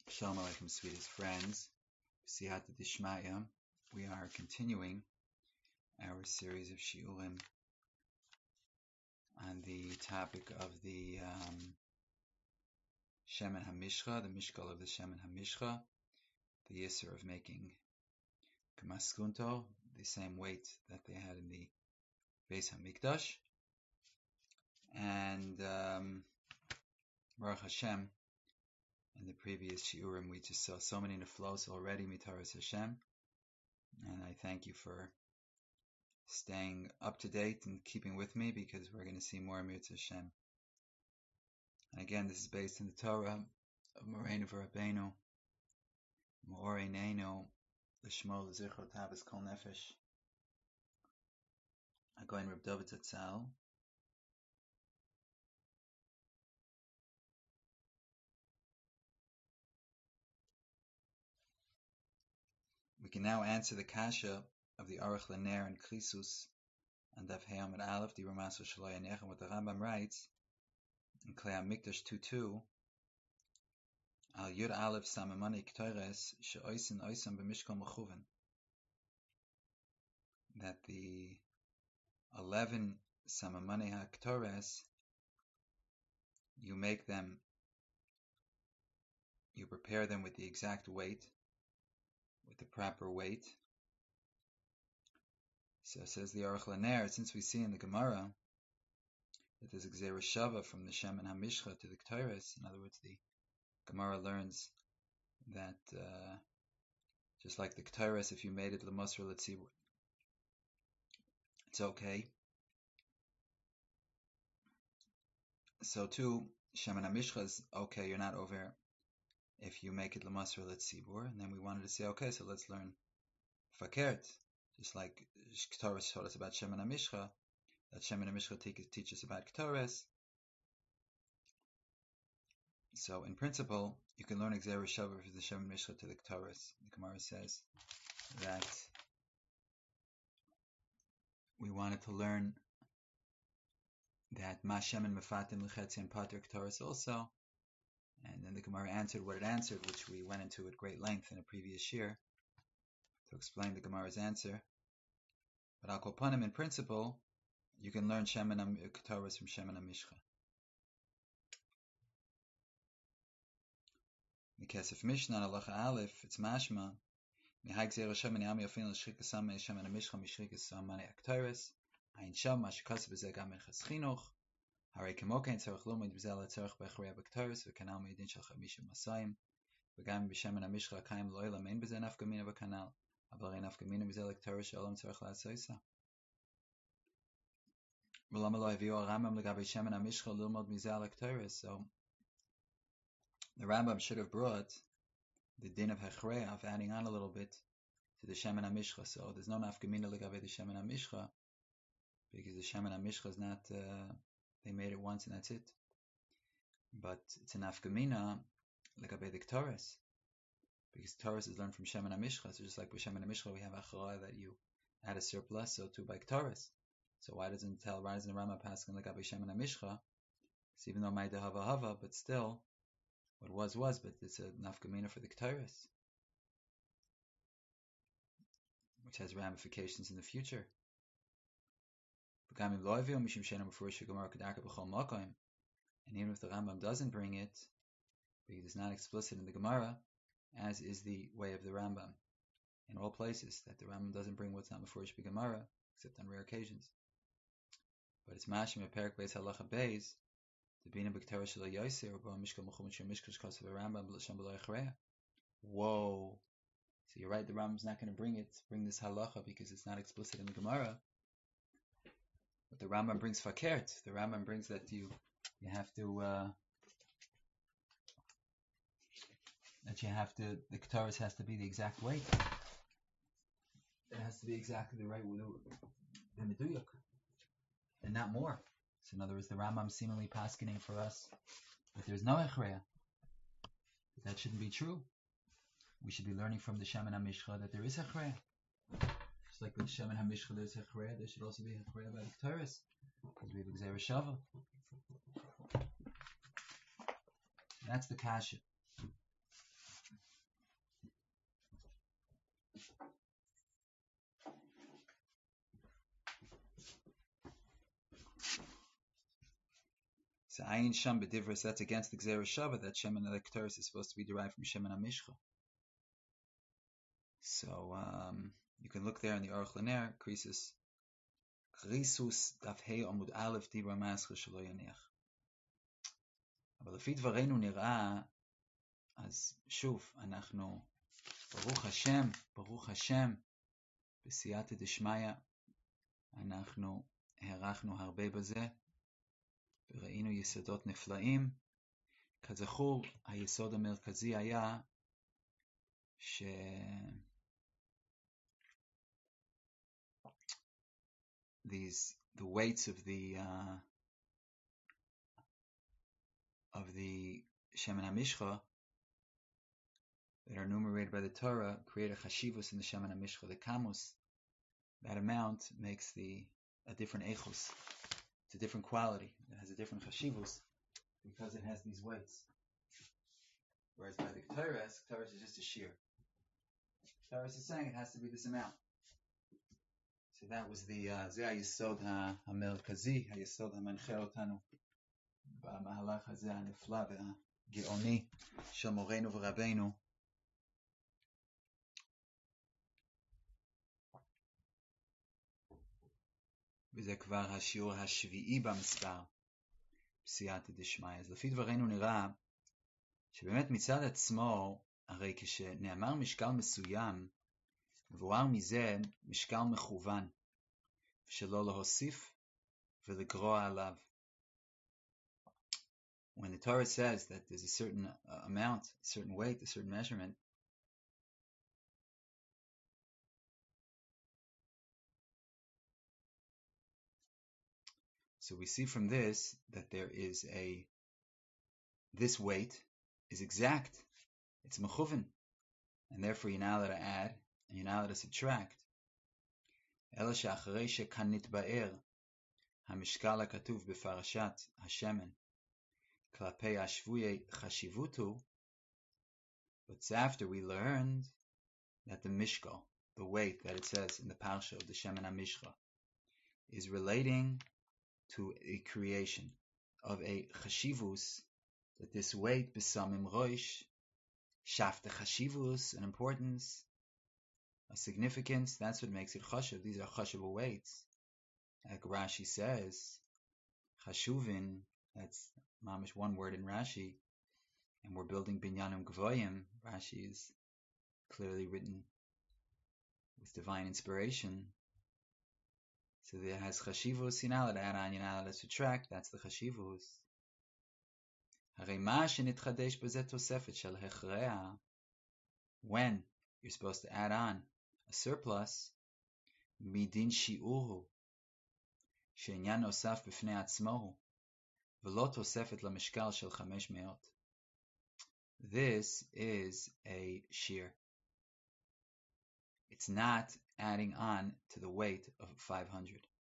Shalom Aleichem, sweetest friends. Siyata Dishmaya. We are continuing our series of shiurim on the topic of the Shemen HaMishcha, the Mishkal of the Shemen HaMishcha, the Yisr of making Gemaskunto, the same weight that they had in the Beis HaMikdash. And Baruch Hashem, in the previous shiurim, we just saw so many neflos already, Mitaras Hashem. And I thank you for staying up to date and keeping with me, because we're going to see more Mirz Hashem. And again, this is based in the Torah of Moreinu V'Rabbeinu, Moreinu L'Shmo L'Zichro Tavis Kol Nefesh, Agoin Reb David Zatzal. We can now answer the kasha of the Aruch LaNer and Krisus and Daf Hey Amud Aleph, the Ramaso Shaloi Anech, and what the Rambam writes in Klei HaMikdash 2:2, Al Yud Aleph Samamani Ktoires She'oisin Oisam B'Mishkol Mechuven, that the 11 Samamani HaKtores, you make them, you prepare them with the exact weight, with the proper weight. So says the Aruch LaNer, since we see in the Gemara that there's a Gzeira Shava from the Shemen HaMishcha to the Ktoires, in other words, the Gemara learns that just like the Ktoires, if you made it L'Mosr L'Tzibur, it's okay. So too, Shemen HaMishcha is okay, you're not over if you make it L'Mosr L'Tzibur. And then we wanted to say, okay, so let's learn Fakert. Just like Ktores taught us about Shemen HaMishcha, that Shemen HaMishcha teaches about Ktores. So in principle, you can learn Gzeira Shava from the Shemen HaMishcha to the Ktores. The Gemara says that we wanted to learn that Ma Shemen Mefatim L'Chetzi and Pater Ktores also. And then the Gemara answered what it answered, which we went into at great length in a previous year to explain the Gemara's answer. But Al Kopanim, in principle, you can learn Shemen Ktores from Shemen HaMishcha. The Kesef Mishnah, Halacha Aleph, it's mashma. Mihai Gzeira Shemen Yami Yafin L'Shchika Samei Shemen HaMishcha Mishchika Samei HaKtores. Ayin Sham Mashikasa B'Zeh Gam Minchas Chinuch. Harei Kemokein Tzarech Lomid B'Zeh LaTzarech B'Echrei HaKtores V'Kanal Meidin Shel Chamisha Masayim V'Gam B'Shemen HaMishcha Kayim Lo'ila Mein B'Zeh Nafka Mina V'Kanal Avalei Nafka Mina B'Zeh LaKtores Shalom Tzarech LaSoisa. V'Lama Lo Haviu HaRambam L'Gabe Shemen HaMishcha L'Ilmod Mizeh LaKtores. So the Rambam should have brought the din of Hechreya, of adding on a little bit to the Shemen HaMishcha. So there's no Nafka Mina L'Gabe the Shemen HaMishcha, because the Shemen HaMishcha is not, they made it once and that's it. But it's a Nafka Mina L'Gabe the Ktores, because Ktores is learned from Shemen HaMishcha. So just like with Shemen HaMishcha we have Achara that you add a surplus, so too by Ktores. So why doesn't the Rambam Paskin L'Gabe Shemen HaMishcha? It's even though Maida Hava Hava, but still, what was, but it's a Nafka Mina for the Ktores, which has ramifications in the future. And even if the Rambam doesn't bring it, because it's not explicit in the Gemara, as is the way of the Rambam in all places, that the Rambam doesn't bring what's not Mefurish by Gemara, except on rare occasions. But it's Mashim Perik Beis Halacha Beis, the Bina B'Ktara Shelo Yosei, or Mishkal Mechum Shir Mishkash Kasav Rambam B'Lashem B'Lo Echreya. Whoa! So you're right, the Rambam's not going to bring this halacha because it's not explicit in the Gemara. But the Rambam brings fakert. The Rambam brings that you have to the Ketores has to be the exact weight. It has to be exactly the right weight, the meduyuk, and not more. So in other words, the Rambam seemingly paskening for us that there's no echreya. That shouldn't be true. We should be learning from the Shemen HaMishcha that there is echreya. Just like with the Shemen HaMishcha there's echreya, there should also be echreya by the Ketores, because we have Gzeira Shava. That's the kasha. So Ayin Sham B'Divros, that's against the Gzeira Shabbat, that Shemen HaKtoris is supposed to be derived from Shemen HaMishcha. So you can look there in the Aruch LaNer, Krisus Daf Hei Amud Aleph Dibra Mascha Shelo Yaniach. אבל לפי דברינו נראה, אז שוב, אנחנו, ברוך השם, בסייעתא דשמיא, אנחנו הערכנו הרבה בזה, וראינו יסודות נפלאים. כזכור, היסוד המרכזי היה the weights of the Shemen HaMishcha that are enumerated by the Torah create a chashivus in the Shemen HaMishcha, the kamus. That amount makes a different echos. It's a different quality. It has a different chashivus because it has these weights. Whereas by the Ketores is just a shear. Ketores is saying it has to be this amount. So that was the זה היסוד המרכזי, היסוד המנחה אותנו במהלך הזה הנפלא והגאוני של מורנו ורבנו. וזה כבר השיעור השביעי במספר, בסייעתא דשמיא. אז לפי דברינו נראה שבאמת מצד עצמו, הרי כשנאמר משקל מסוים, מבואר מזה משקל מכוון, שלא להוסיף ולגרוע עליו. When the Torah says that there's a certain amount, a certain weight, a certain measurement, so we see from this that there is this weight is exact, it's mechuven, and therefore you're not allowed to add, and you're not allowed to subtract. אלא שאחרי שכאן נתבאר המשקל הכתוב בפרשת השמן כלפי השבויי חשיבותו, but after we learned that the mishkal, the weight that it says in the parsha of the Shemen HaMishcha, is relating to a creation of a chashivus, that this weight besamim roish shafte chashivus, an importance, a significance, that's what makes it chashuv. These are chashuv weights. Like Rashi says, chashuvin, that's mamish one word in Rashi, and we're building binyanim gvoyim. Rashi is clearly written with divine inspiration. So there has chashivus, you're not allowed to add on, you're not allowed to subtract, that's the chashivus. Hare ma shenitchadesh b'zeh tosefet shel hechreah, when you're supposed to add on a surplus, midin shi'uhu, she'inyan nosaf b'fnei atzmohu, v'lo tosefet lamishkal shel 500. This is a shear. It's not adding on to the weight of 500.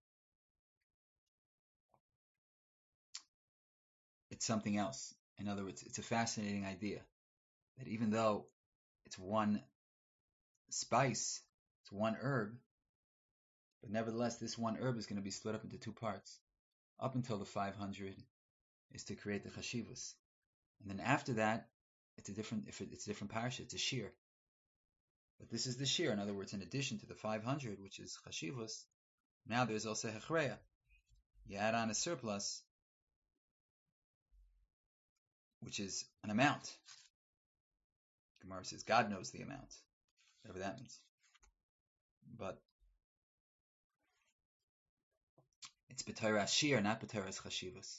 It's something else. In other words, it's a fascinating idea that even though it's one spice, it's one herb, but nevertheless this one herb is going to be split up into two parts. Up until the 500 is to create the chashivus. And then after that, it's a different parsha, it's a shear. But this is the shear. In other words, in addition to the 500, which is chashivus, now there's also hechreya. You add on a surplus, which is an amount. Gemara says God knows the amount, whatever that means. But it's b'teiras shear, not b'teiras chashivus.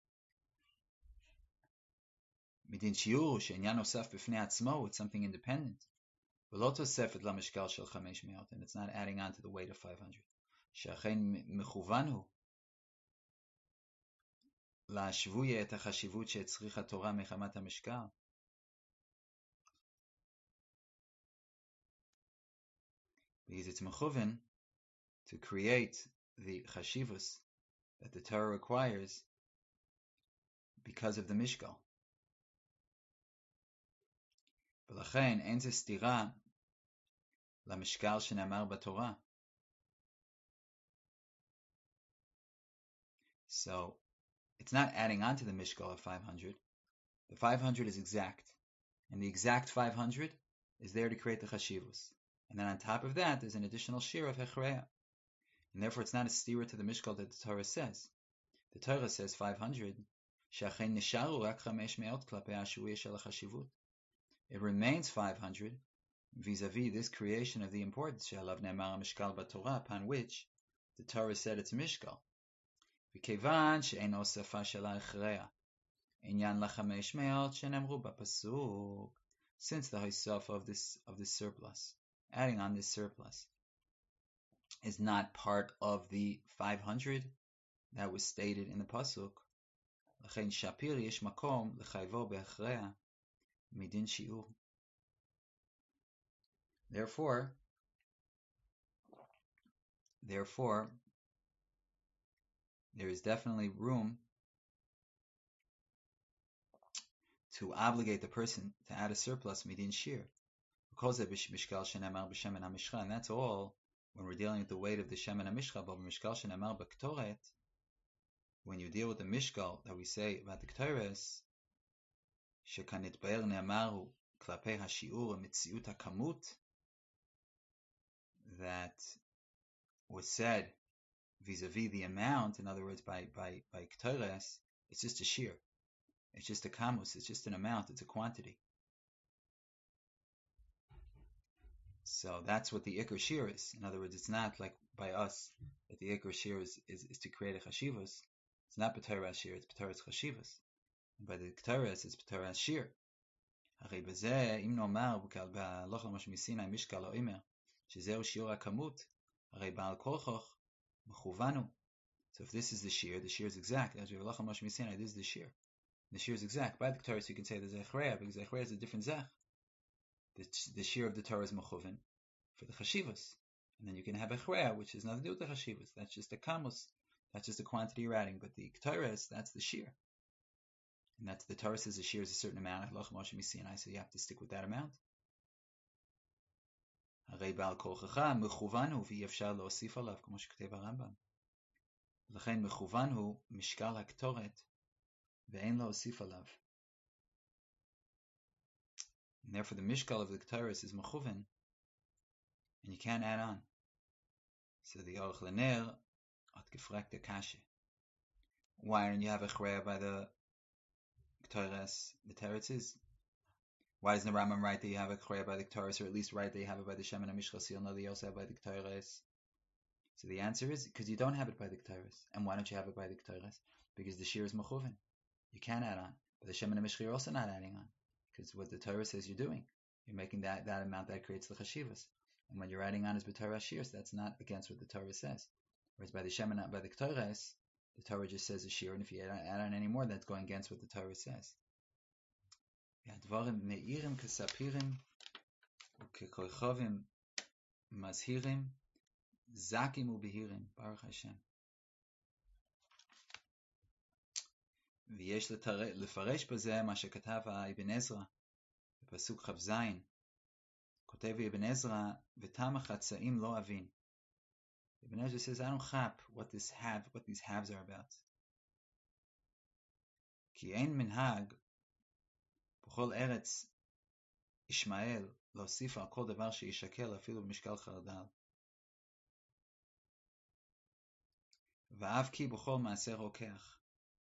Midin shiur she'inyan nosaf b'fnei atzmo, it's something independent. V'lo tosefet lamishkal shel 500, and it's not adding on to the weight of 500. She'achein mechuvanu להשבויה את החשיבות שהצריכה תורה מחמת המשקל. Because it's mechuven to create the chashivus that the Torah requires because of the mishkal. ולכן אין זה סתירה למשקל שנאמר בתורה. So it's not adding on to the mishkal of 500. The 500 is exact, and the exact 500 is there to create the chashivus. And then on top of that, there's an additional shir of hechreya. And therefore, it's not a stira to the mishkal that the Torah says. The Torah says 500. It remains 500 vis-a-vis this creation of the importance upon which the Torah said it's mishkal. Since the Hosaf of this surplus, adding on this surplus, is not part of the 500 that was stated in the pasuk. Therefore, there is definitely room to obligate the person to add a surplus midin shir. And that's all when we're dealing with the weight of the shemen hamishcha. But mishkal shenemar b'ktoret, when you deal with the mishkal that we say about the ktores, shekan nitbaer ne'amaru klapei hashiur mitziut hakamut, that was said vis-a-vis the amount. In other words, by ktores, it's just a shir, it's just a kamus, it's just an amount, it's a quantity. So that's what the ikar shir is. In other words, it's not like by us that the ikar shir is to create a chashivas. It's not b'Torah shir, it's B'Torah chashivas. And by the Ktores, it's B'Torah shir. הרי בזה, אם נאמר בהלוך למש מסיני משקל או אימר, שזהו שיעור הכמות, הרי בעל כורחוך מכוון הוא. So if this is the shir is exact. As we have Halacha Moshe Sinai, this is the shir. The shir is exact. By the Torah, you can say there's a Echreya, because Echreya is a different zech. The shir of the Torah is mechuven for the chashivas. And then you can have Echreya, which has nothing to do with the chashivas. That's just a kamus. That's just a quantity you're adding. But the Torah, that's the shir. And that's the Torah says the shir is a certain amount. Halacha Moshe Sinai, so you have to stick with that amount. הרי בעל כורחך מכוון הוא ואי אפשר להוסיף עליו, כמו שכתב הרמב"ם. לכן מכוון הוא משקל הקטורת ואין להוסיף עליו. And therefore the mishkal of the Ktoros is mechuven, and you can't add on. So the Aruch LaNer hat gefragt der Kashe. Why don't you have a chreya by the Ktoros? The teretz is, why doesn't the Rambam write that you have a chreya by the Ktoros, or at least write that you have it by the Shemen HaMishcha, so you'll know that you also have by the Ktoros? So the answer is, because you don't have it by the Ktoros. And why don't you have it by the Ktoros? Because the shir is mechuven. You can add on. But the Shemen HaMishcha you're also not adding on. Because what the Torah says you're doing, you're making that amount that creates the chashivas. And when you're adding on is b'Torah shir, so that's not against what the Torah says. Whereas by the Shemen, by the Ktoros, the Torah just says a shir, and if you add on any more, that's going against what the Torah says. Dvarim meirim kesapirim ukekoichovim mazhirim zakim ubehirim Baruch Hashem. ויש לפרש בזה מה שכתב אבן עזרא בפסוק כ"ז. כותב אבן עזרא, ותם החצאים לא אבין. Ibn Ezra says, I don't chap what these halves are about. כי אין מנהג בכל ארץ ישמעאל להוסיף על כל דבר שישקל אפילו במשקל חרדל. ואף כי בכל מעשה רוקח.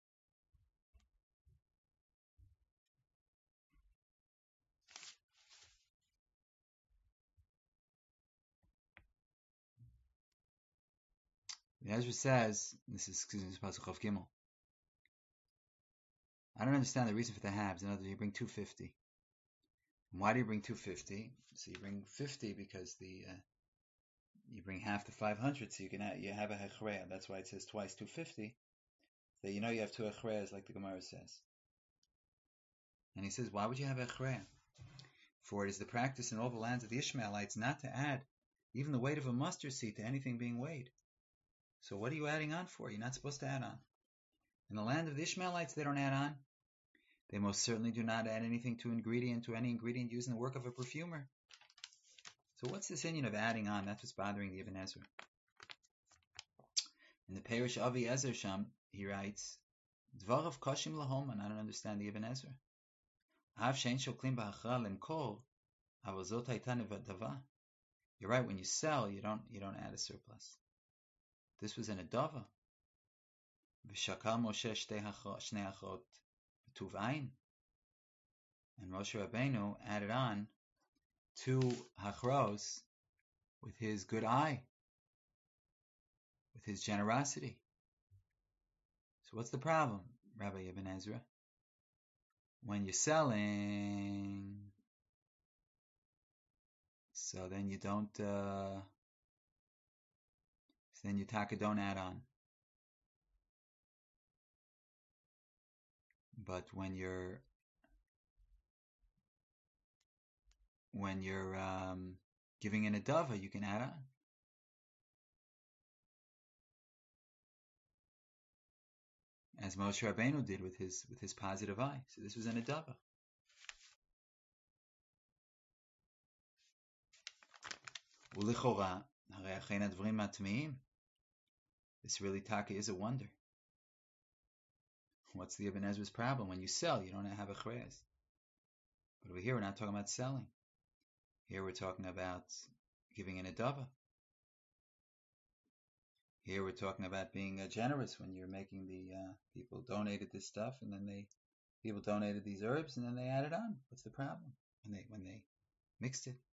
Ezra says, this is Pasuk Chav Gimel. I don't understand the reason for the halves. In other words, you bring 250. And why do you bring 250? So you bring 50 because you bring half the 500, so you have a hechreya. That's why it says twice 250. So you know you have two hechreyas, like the Gemara says. And he says, why would you have a hechreya? For it is the practice in all the lands of the Ishmaelites not to add even the weight of a mustard seed to anything being weighed. So what are you adding on for? You're not supposed to add on. In the land of the Ishmaelites, they don't add on. They most certainly do not add anything to any ingredient used in the work of a perfumer. So what's this inyan of adding on? That's what's bothering the Ibn Ezra. In the Perish Avi Ezer Sham, he writes Dvarav Kashim Laholman, I don't understand the Ibn Ezra. Av Shein Shoklim Ba'achra Lemkol, Aval Zot Hayta Nevadava. You're right, when you sell, you don't add a surplus. This was in a dava. V'shakal Moshe Shnei Achrot B'tuv Ayin. And Moshe Rabbeinu added on 2 hachros with his good eye, with his generosity. So what's the problem, Rabbi Ibn Ezra? When you're selling, so then you don't, so then you don't add on. But when you're giving in a dava, you can add on. As Moshe Rabbeinu did with his positive eye. So this was in a dava. Ulichora, harei achein advarim matmiim. This really taka is a wonder. What's the Ibn Ezra's problem? When you sell, you don't have a chrez. But over here, we're not talking about selling. Here we're talking about giving in a dava. Here we're talking about being generous when you're making the people donated this stuff, and then people donated these herbs, and then they added on. What's the problem when they mixed it?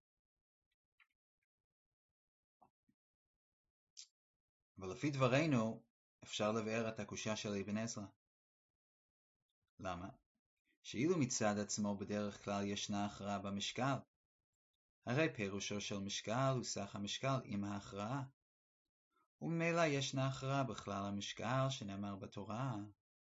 אבל לפי דברינו אפשר לבאר את הקושיה של אבן עזרא. למה? שאילו מצד עצמו בדרך כלל ישנה הכרעה במשקל. הרי פירושו של משקל הוא סך המשקל עם ההכרעה. וממילא ישנה הכרעה בכלל המשקל שנאמר בתורה.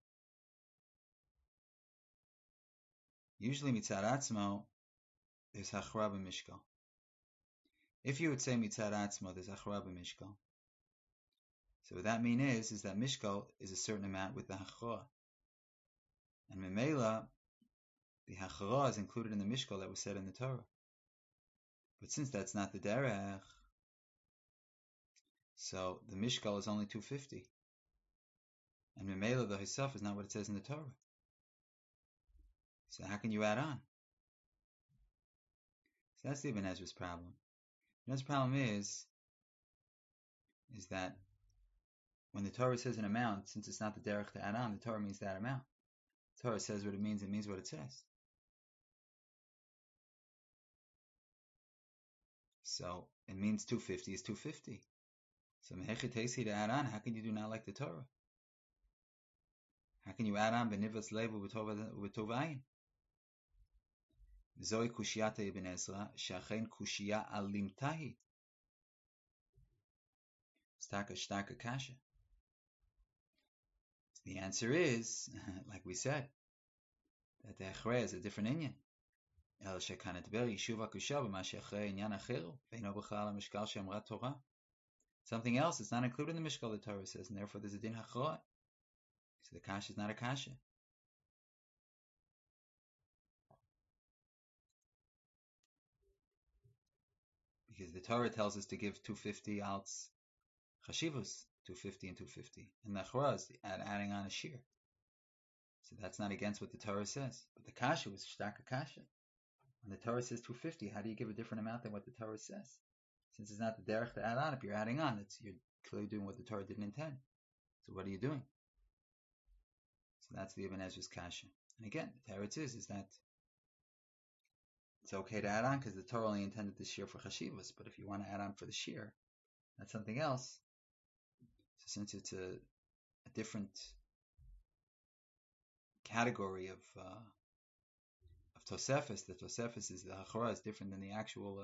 Usually מצד עצמו there's הכרעה במשקל. If you would say מצד עצמו there's הכרעה במשקל. So what that means is that mishkal is a certain amount with the hachra. And memela, the hachra is included in the mishkal that was said in the Torah. But since that's not the derech, so the mishkal is only 250. And memela, the hisaf, is not what it says in the Torah. So how can you add on? So that's the Ibn Ezra's problem. Ibn Ezra's problem is that when the Torah says an amount, since it's not the derech to add on, the Torah means that amount. The Torah says what it means what it says. So it means 250 is 250. So mehechet to add on, how can you do not like the Torah? How can you add on benivas levu b'tov ayin? Zoi kushiyata Ibn Ezra, she'achein kushiya alimtahi. Staka kasha. The answer is, like we said, that the achrei is a different inyan. El shekan etber yishuv hakusha b'ma she'achrei inyan acheru ve'ino b'chal ha'mishkal she'amrat Torah. Something else is not included in the mishkal, the Torah says, and therefore there's a din hachrei. So the kasha is not a kasha. Because the Torah tells us to give 250 alts chashivus, 250 and 250. And the achra is adding on a shear. So that's not against what the Torah says. But the kasha was shtaka kasha. When the Torah says 250, how do you give a different amount than what the Torah says? Since it's not the derech to add on, if you're adding on, you're clearly doing what the Torah didn't intend. So what are you doing? So that's the Ibn Ezra's kasha. And again, the teretz is that it's okay to add on because the Torah only intended the shear for chashivas. But if you want to add on for the shear, that's something else. So since it's a different category of Tosefis, the Tosefis is the hachara is different than the actual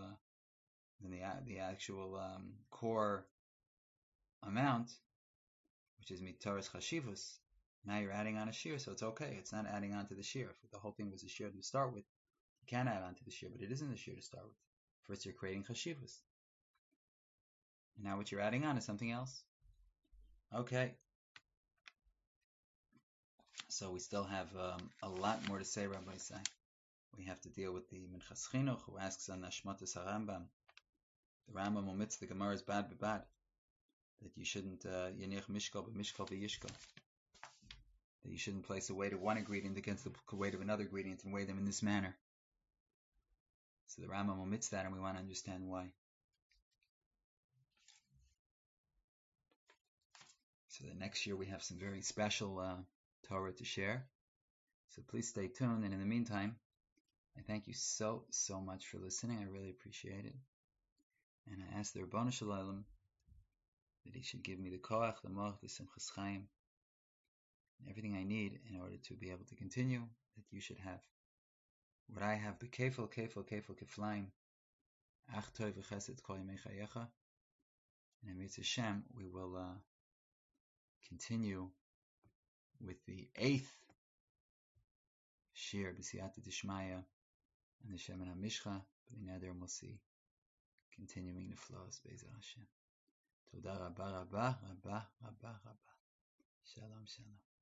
core amount, which is mitaras chashivus. Now you're adding on a shear, so it's okay. It's not adding on to the shear. If the whole thing was a shear to start with, you can add on to the shear, but it isn't a shear to start with. First, you're creating chashivus. And now what you're adding on is something else. Okay. So we still have a lot more to say, Rabbi Say. We have to deal with the Minchas Chinuch, who asks on Nashmatas HaRambam. The Rambam omits the Gemara's bad b'bad, that you shouldn't yenich mishkal b'mishkal b'yishkal. that you shouldn't place the weight of one ingredient against the weight of another ingredient and weigh them in this manner. So the Rambam omits that, and we want to understand why. So the next year we have some very special Torah to share. So please stay tuned. And in the meantime, I thank you so much for listening. I really appreciate it. And I ask the Ribono Shel Olam that he should give me the koach, the moch, the simchas chaim, everything I need in order to be able to continue, that you should have what I have, the kefil keflaim, ach tov v'chesed kol yemei chayecha. And in Mitzvah Hashem, we will continue with the 8th shir b'siyata d'shmaya and the Shemen HaMishcha. B'nei neder, we'll see continuing the flows Be'ezras Hashem. Toda rabba rabba rabba rabba rabba. Shalom shalom.